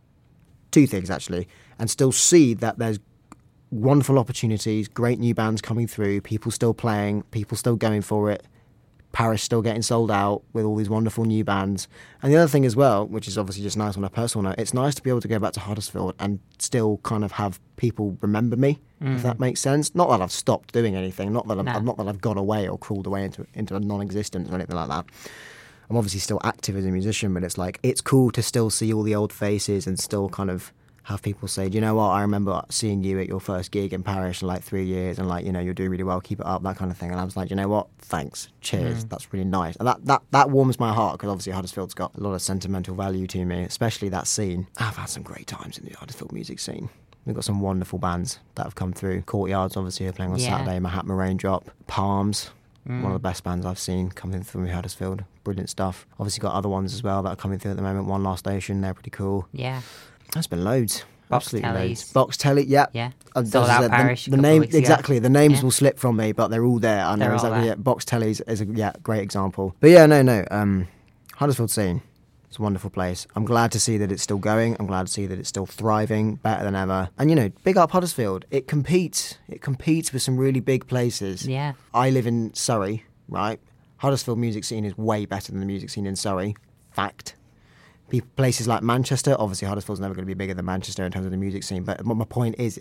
two things actually, and still see that there's wonderful opportunities, great new bands coming through, people still playing, people still going for it, Parish still getting sold out with all these wonderful new bands. And the other thing as well, which is obviously just nice on a personal note, it's nice to be able to go back to Huddersfield and still kind of have people remember me, Mm. if that makes sense. Not that I've stopped doing anything, not that, I'm, No. not that I've gone away or crawled away into, into non-existence or anything like that. I'm obviously still active as a musician, but it's like, it's cool to still see all the old faces and still kind of have people say, do you know what, I remember seeing you at your first gig in Parish in like three years and like, you know, you're doing really well, keep it up, that kind of thing. And I was like, you know what, thanks, cheers, Mm. that's really nice. And that, that, that warms my heart, because obviously Huddersfield's got a lot of sentimental value to me, especially that scene. I've had some great times in the Huddersfield music scene. We've got some wonderful bands that have come through. Courtyards, obviously, are playing on Yeah. Saturday, Mahatma Raindrop, Palms, Mm. one of the best bands I've seen coming through Huddersfield. Brilliant stuff. Obviously got other ones as well that are coming through at the moment. One Last Station, they're pretty cool. Yeah. There's been loads. Box Absolutely Tellies. loads. Box Telly, yeah. Yeah. Uh, Sold as I Out said, the- Parish a The, couple of name weeks ago. exactly. The names Yeah. will slip from me, but they're all there. I know They're all exactly. there. Yeah, Box Tellies is a yeah great example. But yeah, no, no. Um, Huddersfield scene. It's a wonderful place. I'm glad to see that it's still going. I'm glad to see that it's still thriving, better than ever. And you know, big up Huddersfield. It competes. It competes with some really big places. Yeah. I live in Surrey, right? Huddersfield music scene is way better than the music scene in Surrey. Fact. People, places like Manchester, obviously Huddersfield's never going to be bigger than Manchester in terms of the music scene, but my point is,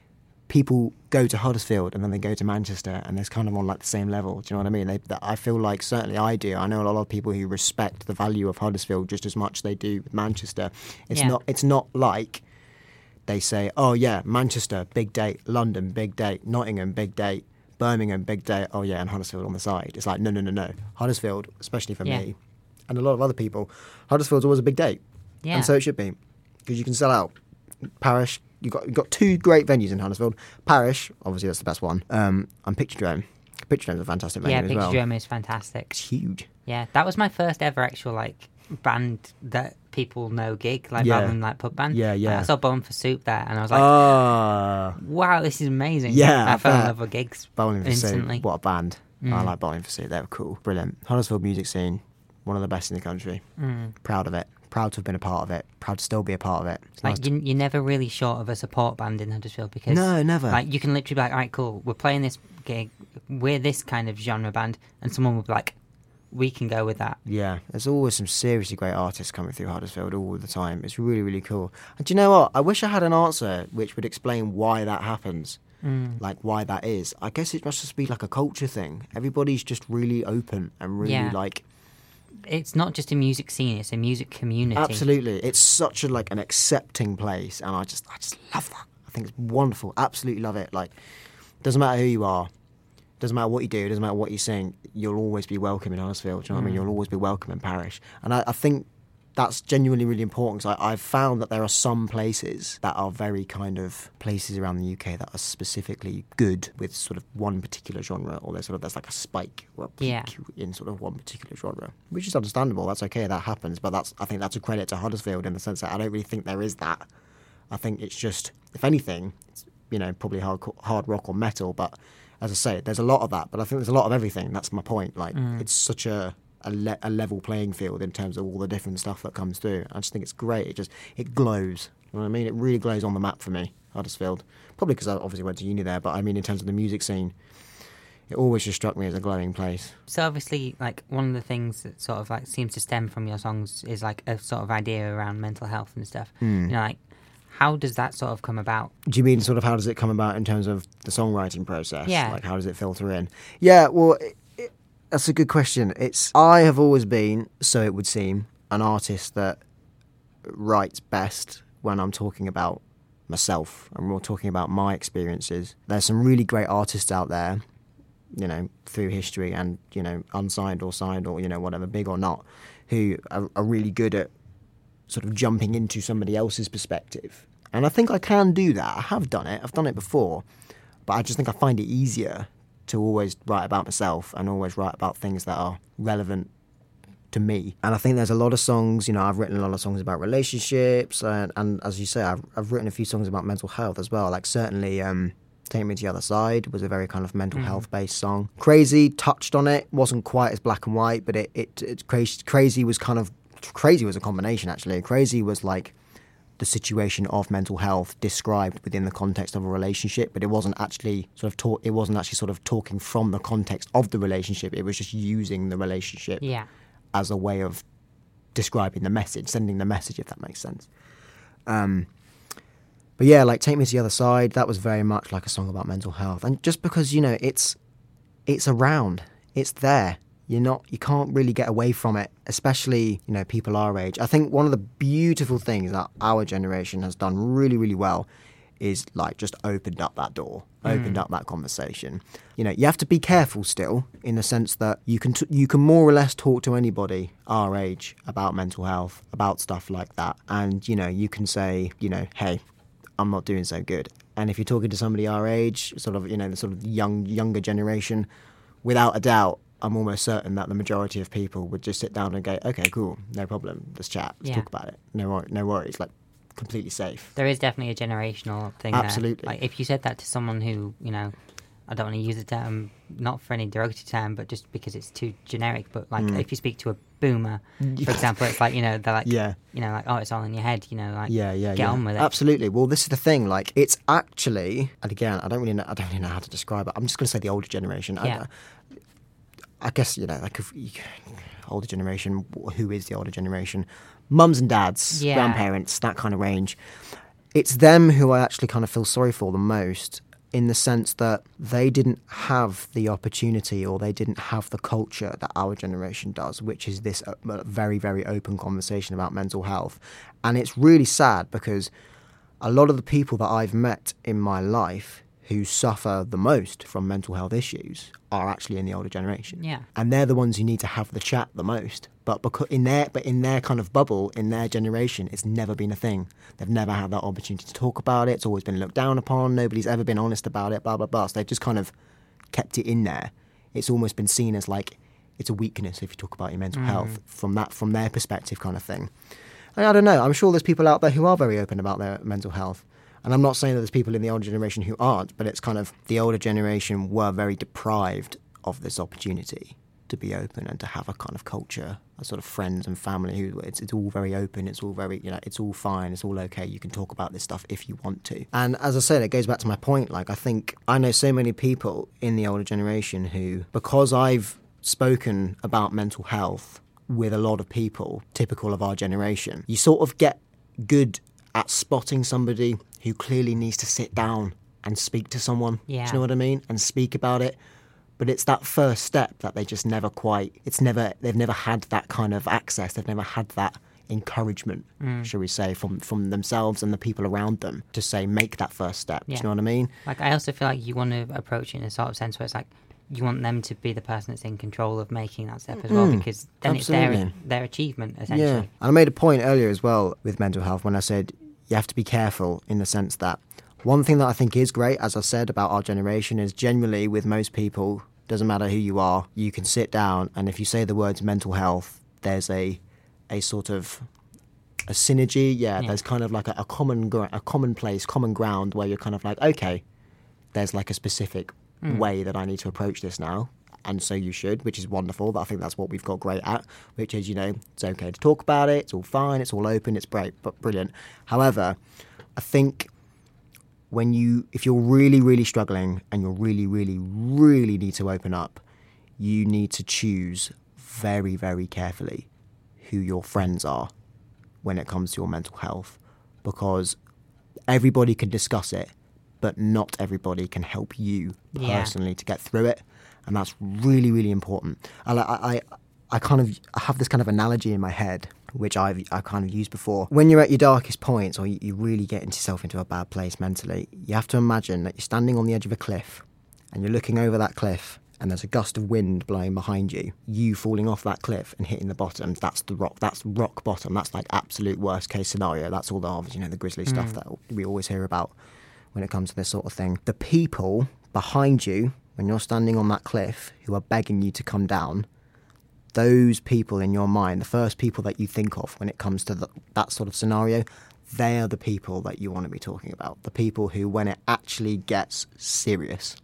people go to Huddersfield and then they go to Manchester and it's kind of on like the same level. Do you know what I mean? They, that I feel like, certainly I do. I know a lot of people who respect the value of Huddersfield just as much as they do with Manchester. It's Yeah. not. It's not like they say, oh yeah, Manchester, big date, London, big date, Nottingham, big date, Birmingham, big date, oh yeah, and Huddersfield on the side. It's like, no, no, no, no. Huddersfield, especially for Yeah. me, and a lot of other people, Huddersfield's always a big date. Yeah. And so it should be, because you can sell out. Parish, you've got, you've got two great venues in Huddersfield. Parish, obviously that's the best one, um, and Picture Picture Drome's a fantastic venue Yeah, as Picture well. Drum is fantastic. It's huge. Yeah, that was my first ever actual like band that people know gig, like Yeah. rather than like pub band. Yeah, yeah. I saw Bowling for Soup there, and I was like, Ah, wow, this is amazing. Yeah, I, I fell in bet. love with gigs Bowling for instantly. Soup, what a band. I Mm. like Bowling for Soup, they were cool. Brilliant. Huddersfield music scene, one of the best in the country. Mm. Proud of it. Proud to have been a part of it. Proud to still be a part of it. It's nice Like to- you, you're never really short of a support band in Huddersfield because No, never. like you can literally be like, all right, cool, we're playing this gig, we're this kind of genre band, and someone will be like, we can go with that. Yeah, there's always some seriously great artists coming through Huddersfield all the time. It's really, really cool. And do you know what? I wish I had an answer which would explain why that happens, Mm. like why that is. I guess it must just be like a culture thing. Everybody's just really open and really Yeah. like... It's not just a music scene; it's a music community. Absolutely. It's such a like an accepting place, and I just I just love that. I think it's wonderful. Absolutely love it. Like, doesn't matter who you are, doesn't matter what you do, doesn't matter what you sing, you'll always be welcome in Huddersfield. Do you know what I mean? Mm. You'll always be welcome in Parish. And I, I think that's genuinely really important, because I've found that there are some places that are very kind of places around the U K that are specifically good with sort of one particular genre, or there's sort of there's like a spike or a peak Yeah. in sort of one particular genre, which is understandable. That's okay, that happens. But that's I think that's a credit to Huddersfield in the sense that I don't really think there is that. I think it's just, if anything, it's, you know, probably hard hard rock or metal. But as I say, there's a lot of that. But I think there's a lot of everything. That's my point. Like, Mm. it's such a A, le- a level playing field in terms of all the different stuff that comes through. I just think it's great. It just it glows. You know what I mean? It really glows on the map for me, Huddersfield. Probably because I obviously went to uni there, but I mean in terms of the music scene, it always just struck me as a glowing place. So obviously, like one of the things that sort of like seems to stem from your songs is like a sort of idea around mental health and stuff. Mm. You know, like how does that sort of come about? Do you mean sort of how does it come about in terms of the songwriting process? Yeah. Like how does it filter in? Yeah, well, it, it, that's a good question. It's I have always been, so it would seem, an artist that writes best when I'm talking about myself and we're talking about my experiences. There's some really great artists out there, you know, through history and, you know, unsigned or signed or, you know, whatever, big or not, who are, are really good at sort of jumping into somebody else's perspective. And I think I can do that. I have done it. I've done it before. But I just think I find it easier to always write about myself and always write about things that are relevant to me. And I think there's a lot of songs, you know, I've written a lot of songs about relationships. And, and as you say, I've, I've written a few songs about mental health as well. Like certainly um, Take Me to the Other Side was a very kind of mental mm. health-based song. Crazy touched on it. Wasn't quite as black and white, but it, it, it crazy, crazy was kind of, Crazy was a combination actually. Crazy was like the situation of mental health described within the context of a relationship, but it wasn't actually sort of talk, it wasn't actually sort of talking from the context of the relationship. It was just using the relationship yeah. as a way of describing the message, sending the message, if that makes sense. Um, but yeah, like Take Me to the Other Side, that was very much like a song about mental health. And just because, you know, it's it's around, it's there. You're not, you can't really get away from it, especially, you know, people our age. I think one of the beautiful things that our generation has done really, really well is like just opened up that door, opened Mm. up that conversation. You know, you have to be careful still in the sense that you can t- you can more or less talk to anybody our age about mental health, about stuff like that. And, you know, you can say, you know, hey, I'm not doing so good. And if you're talking to somebody our age, sort of, you know, the sort of young younger generation, without a doubt, I'm almost certain that the majority of people would just sit down and go, okay, cool, no problem, let's chat, let's Yeah. talk about it. No, wor- no worries, like completely safe. There is definitely a generational thing Absolutely. there. Like if you said that to someone who, you know, I don't want to use the term, not for any derogatory term, but just because it's too generic, but like Mm. if you speak to a boomer, for example, it's like, you know, they're like, Yeah. you know, like, oh, it's all in your head, you know, like, Yeah, yeah, get yeah. on with it. Absolutely. Well, this is the thing. Like, it's actually, and again, I don't really know. I don't really know how to describe it. I'm just going to say the older generation. Yeah. I, I guess you know, like, if you, older generation. Who is the older generation? Mums and dads, Yeah. grandparents, that kind of range. It's them who I actually kind of feel sorry for the most, in the sense that they didn't have the opportunity or they didn't have the culture that our generation does, which is this uh, very, very open conversation about mental health. And it's really sad because a lot of the people that I've met in my life who suffer the most from mental health issues are actually in the older generation. Yeah. And they're the ones who need to have the chat the most. But because in their but in their kind of bubble, in their generation, it's never been a thing. They've never had that opportunity to talk about it. It's always been looked down upon. Nobody's ever been honest about it, blah, blah, blah. So they've just kind of kept it in there. It's almost been seen as like it's a weakness if you talk about your mental Mm. health from that from their perspective kind of thing. And I don't know. I'm sure there's people out there who are very open about their mental health. And I'm not saying that there's people in the older generation who aren't, but it's kind of the older generation were very deprived of this opportunity to be open and to have a kind of culture, a sort of friends and family who it's, it's all very open, it's all very, you know, it's all fine, it's all okay, you can talk about this stuff if you want to. And as I said, it goes back to my point, like I think I know so many people in the older generation who, because I've spoken about mental health with a lot of people, typical of our generation, you sort of get good at spotting somebody who clearly needs to sit down and speak to someone. Yeah. Do you know what I mean? And speak about it. But it's that first step that they just never quite, it's never, they've never had that kind of access. They've never had that encouragement, mm. shall we say, from, from themselves and the people around them to say, make that first step. Yeah. Do you know what I mean? Like, I also feel like you want to approach it in a sort of sense where it's like, you want them to be the person that's in control of making that step as well, Mm, because then absolutely. it's their, their achievement, essentially. Yeah. And I made a point earlier as well with mental health when I said you have to be careful in the sense that one thing that I think is great, as I said, about our generation is generally with most people, doesn't matter who you are, you can sit down and if you say the words mental health, there's a a sort of a synergy. Yeah, Yeah. there's kind of like a, a common gr- a common place, common ground where you're kind of like, okay, there's like a specific Mm. way that I need to approach this now. And so you should, which is wonderful. I think that's what we've got great at, which is, you know, it's okay to talk about it. It's all fine. It's all open. It's great, but brilliant. However, I think when you, if you're really, really struggling and you're really, really, really need to open up, you need to choose very, very carefully who your friends are when it comes to your mental health, because everybody can discuss it, but not everybody can help you personally yeah. to get through it. And that's really, really important. I, I, I kind of I have this kind of analogy in my head, which I've I kind of used before. When you're at your darkest points, or you, you really get yourself into a bad place mentally, you have to imagine that you're standing on the edge of a cliff, and you're looking over that cliff, and there's a gust of wind blowing behind you. You falling off that cliff and hitting the bottom. That's the rock. That's rock bottom. That's like absolute worst case scenario. That's all the you know the grisly mm. stuff that we always hear about when it comes to this sort of thing. The people behind you, when you're standing on that cliff, who are begging you to come down, those people in your mind, the first people that you think of when it comes to the, that sort of scenario, they are the people that you want to be talking about. The people who, when it actually gets serious,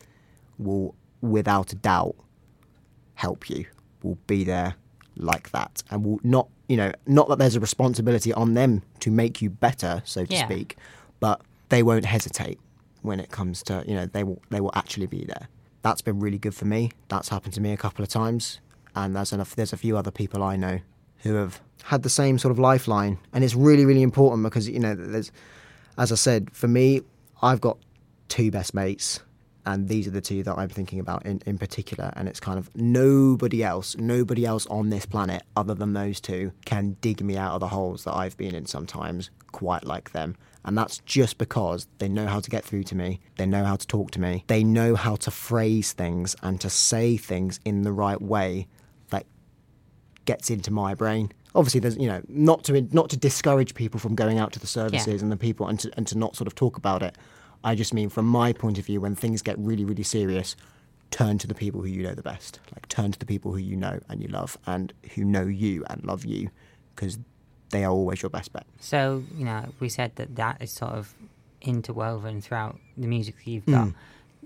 will, without a doubt, help you, will be there like that, and will not, you know, not that there's a responsibility on them to make you better, so to yeah. speak, but they won't hesitate when it comes to, you know, they will they will actually be there. That's been really good for me. That's happened to me a couple of times. And there's, enough, there's a few other people I know who have had the same sort of lifeline. And it's really, really important because, you know, there's, as I said, for me, I've got two best mates. And these are the two that I'm thinking about in, in particular. And it's kind of nobody else, nobody else on this planet other than those two can dig me out of the holes that I've been in sometimes quite like them. And that's just because they know how to get through to me. They know how to talk to me. They know how to phrase things and to say things in the right way that gets into my brain. Obviously, there's, you know, not to not to discourage people from going out to the services yeah. and the people and to, and to not sort of talk about it. I just mean from my point of view, when things get really, really serious, turn to the people who you know the best. Like turn to the people who you know and you love and who know you and love you, because they are always your best bet. So, you know, we said that that is sort of interwoven throughout the music that you've got. Mm.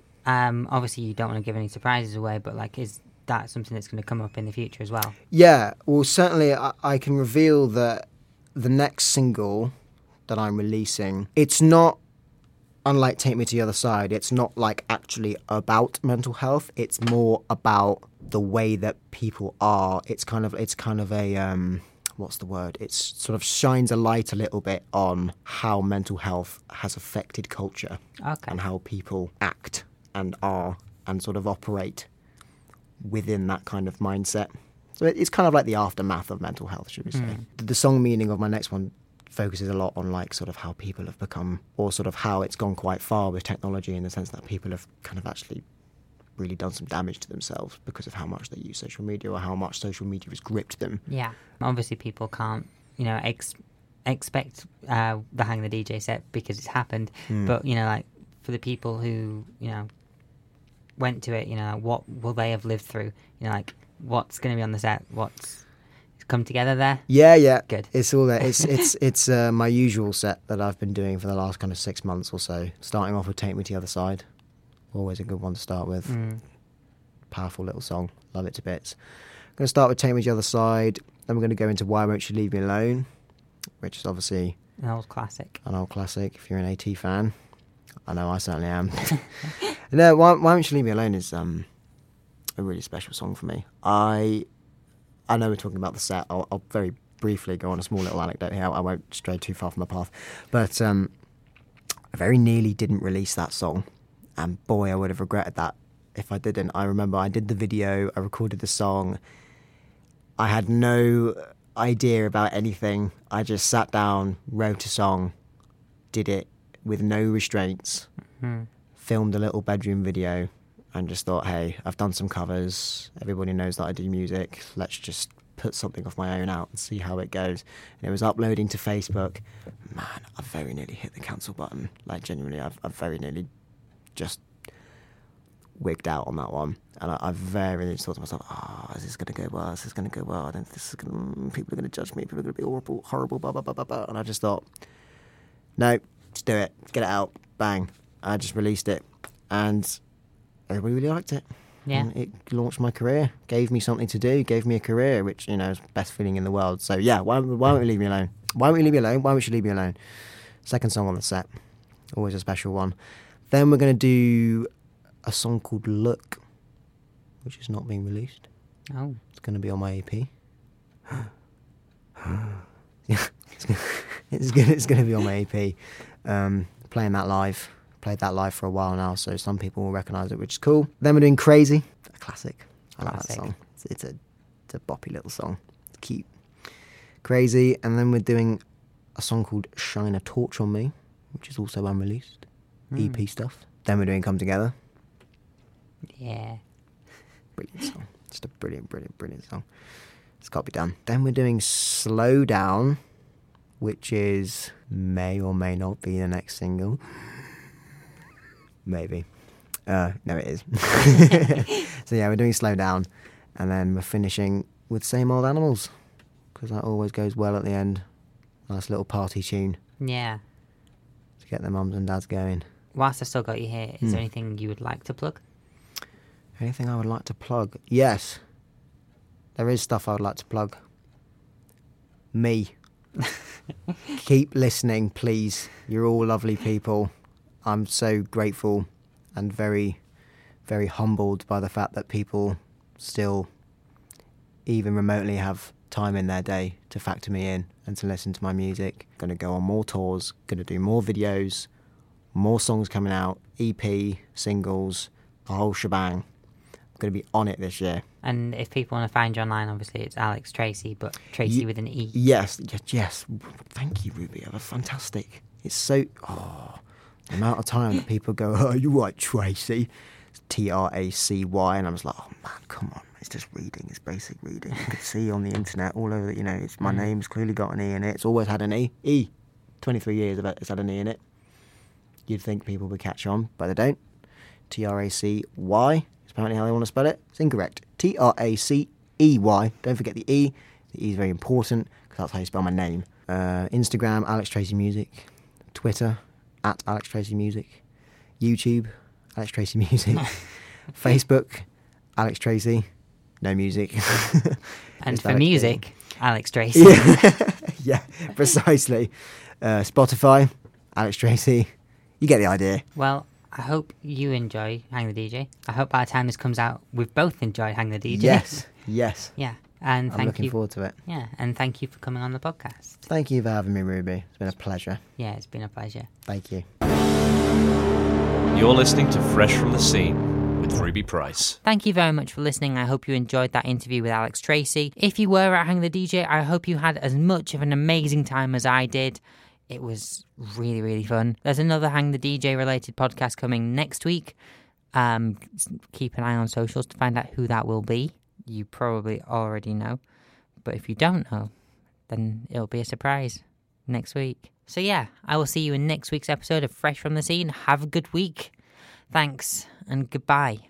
Um, obviously, you don't want to give any surprises away, but, like, is that something that's going to come up in the future as well? Yeah, well, certainly I, I can reveal that the next single that I'm releasing, it's not, unlike Take Me to the Other Side, it's not, like, actually about mental health. It's more about the way that people are. It's kind of, it's kind of a... Um, what's the word? It sort of shines a light a little bit on how mental health has affected culture okay. and how people act and are and sort of operate within that kind of mindset. So it's kind of like the aftermath of mental health, should we say. Mm. The song meaning of my next one focuses a lot on like sort of how people have become, or sort of how it's gone quite far with technology in the sense that people have kind of actually really done some damage to themselves because of how much they use social media or how much social media has gripped them. Yeah. Obviously people can't, you know, ex- expect uh, the Hang the D J set because it's happened. Mm. But, you know, like for the people who, you know, went to it, you know, what will they have lived through? You know, like what's going to be on the set? What's come together there? Yeah, yeah. Good. It's all there. It's, it's, it's uh, my usual set that I've been doing for the last kind of six months or so, starting off with Take Me to the Other Side. Always a good one to start with. Mm. Powerful little song. Love it to bits. I'm going to start with Take Me to the Other Side. Then we're going to go into Why Won't You Leave Me Alone, which is obviously an old classic. An old classic if you're an AT fan. I know I certainly am. No, Why, Why Won't You Leave Me Alone is um, a really special song for me. I I know we're talking about the set. I'll, I'll very briefly go on a small little anecdote here. I won't stray too far from the path. But um, I very nearly didn't release that song. And boy, I would have regretted that if I didn't. I remember I did the video, I recorded the song. I had no idea about anything. I just sat down, wrote a song, did it with no restraints, mm-hmm. filmed a little bedroom video, and just thought, hey, I've done some covers. Everybody knows that I do music. Let's just put something of my own out and see how it goes. And it was uploading to Facebook. Man, I very nearly hit the cancel button. Like, genuinely, I've, I've very nearly just wigged out on that one. And I, I very nearly thought to myself, oh, is this going to go well? Is this going to go well? I don't think this is gonna, people are going to judge me. People are going to be horrible, horrible, blah, blah, blah, blah, blah. And I just thought, no, just do it. Get it out. Bang. I just released it. And everybody really liked it. Yeah. And it launched my career, gave me something to do, gave me a career, which, you know, is the best feeling in the world. So, yeah, why, why won't you leave me alone? Why won't you leave me alone? Why won't you leave me alone? Second song on the set. Always a special one. Then we're going to do a song called Look, which is not being released. Oh. It's going to be on my E P. Yeah, it's going it's going it's going to be on my E P. Um, playing that live. Played that live for a while now, so some people will recognise it, which is cool. Then we're doing Crazy, a classic. I like Classic. that song. It's, it's a it's a boppy little song. It's cute. Crazy, and then we're doing a song called Shine a Torch on Me, which is also unreleased. Mm. E P stuff. Then we're doing Come Together. Yeah. Brilliant song. Just a brilliant, brilliant, brilliant song. It's got to be done. Then we're doing Slow Down, which is may or may not be the next single. Maybe. Uh, no, it is. So yeah, we're doing Slow Down, and then we're finishing with Same Old Animals, because that always goes well at the end. Nice little party tune Yeah. to get the mums and dads going. Whilst I've still got you here, is Mm. there anything you would like to plug? Anything I would like to plug? Yes. There is stuff I would like to plug. Me. Keep listening, please. You're all lovely people. I'm so grateful and very, very humbled by the fact that people still even remotely have time in their day to factor me in and to listen to my music. Going to go on more tours, going to do more videos, more songs coming out, E P, singles, the whole shebang. I'm going to be on it this year. And if people want to find you online, obviously it's Alex Tracy, but Tracy Ye- with an E. Yes, yes, yes. Thank you, Ruby. Have a fantastic. It's so... Oh, the amount of time that people go, oh, you're right, Tracy. It's T R A C Y. And I was like, oh, man, come on. It's just reading. It's basic reading. You could see on the internet all over, you know, it's my name's clearly got an E in it. It's always had an E. E. twenty-three years of it, it's had an E in it. You'd think people would catch on, but they don't. T R A C Y is apparently how they want to spell it. It's incorrect. T R A C E Y. Don't forget the E. The E is very important because that's how you spell my name. Uh, Instagram, Alex Tracy Music. Twitter, at Alex Tracy Music. YouTube, Alex Tracy Music. Facebook, Alex Tracy. No music. And Just for Alex music, Tracy. Alex Tracy. Yeah, yeah, precisely. Uh, Spotify, Alex Tracy. You get the idea. Well, I hope you enjoy Hang the D J. I hope by the time this comes out, we've both enjoyed Hang the D J. Yes, yes. Yeah, and I'm thank looking you. forward to it. Yeah, and thank you for coming on the podcast. Thank you for having me, Ruby. It's been a pleasure. Yeah, it's been a pleasure. Thank you. You're listening to Fresh from the Scene with Ruby Price. Thank you very much for listening. I hope you enjoyed that interview with Alex Tracy. If you were at Hang the D J, I hope you had as much of an amazing time as I did. It was really, really fun. There's another Hang the D J related podcast coming next week. Um, keep an eye on socials to find out who that will be. You probably already know. But if you don't know, then it'll be a surprise next week. So yeah, I will see you in next week's episode of Fresh from the Scene. Have a good week. Thanks and goodbye.